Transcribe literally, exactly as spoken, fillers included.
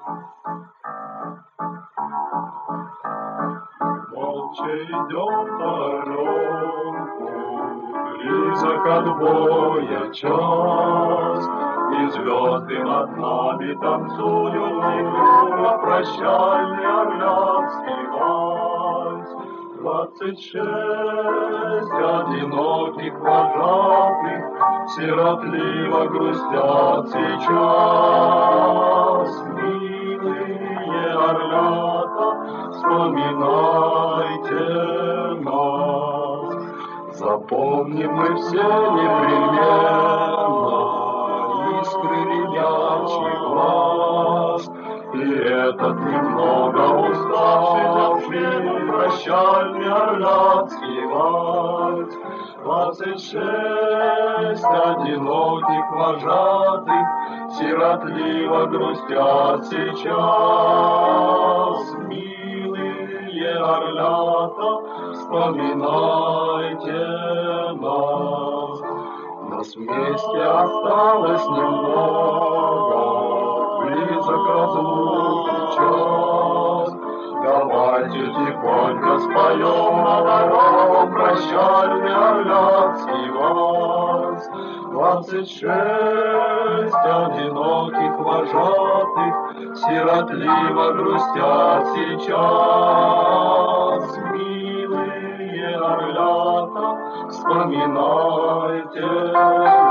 Молча идем дорогу, близок отбоя час, и звезды над нами танцуют негромко прощальный орляцкий вальс. Двадцать шесть одиноких вожатых сиротливо грустят сейчас. Милые орлята, вспоминайте нас, запомним мы все непременно искры ребячий глаз и этот немного уставший за прощальный орляцкий вальс. Двадцать шесть одиноких вожатых сиротливо грустят сейчас. Милые орлята, вспоминайте нас. Нас вместе осталось немного, близок разлуки час. Давайте тихонько споем на ворон прощальный орляцкий вальс. Двадцать шесть одиноких вожатых сиротливо грустят сейчас. Милые орлята, вспоминайте